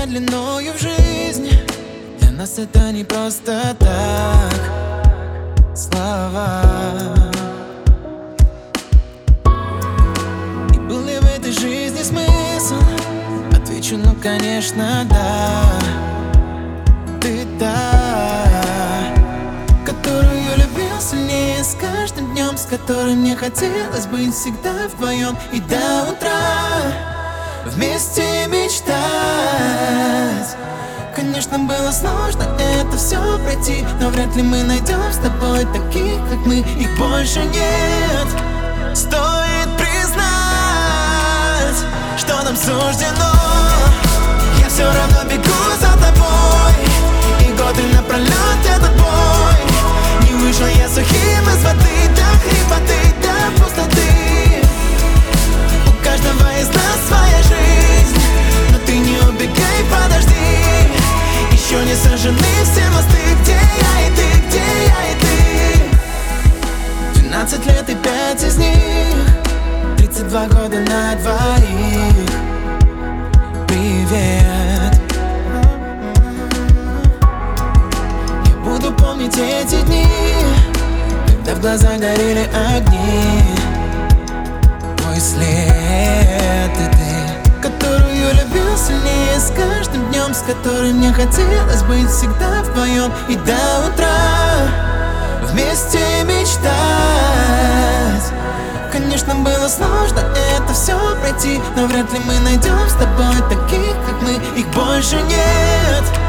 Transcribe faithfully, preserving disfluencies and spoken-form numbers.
длиною в жизнь. Для нас это не просто так слова. И был ли в этой жизни смысл? Отвечу, ну конечно, да. Ты та, которую я любил сильнее с каждым днем, с которой мне хотелось быть всегда вдвоем и до утра вместе мечтать. Конечно, было сложно это все пройти, но вряд ли мы найдем с тобой таких, как мы. Их больше нет. Стоит признать, что нам суждено. Я все равно бегу за тобой, и годы напролет этот бой. Не вышел я сухим из воды до хрипоты, до пустоты. У каждого из нас своя жизнь, но ты не убегай, подожди. Еще не сожжены все мосты, где я и ты, где я и ты. Двенадцать лет и пять из них, тридцать два года на двоих. Привет. Я буду помнить эти дни, когда в глаза горели огни. Твой след и ты, которую любил сильнее с каждым днем, с которой мне хотелось быть всегда вдвоем и до утра вместе мечтать. Конечно, было сложно это все пройти, но вряд ли мы найдем с тобой таких, как мы. Их больше нет.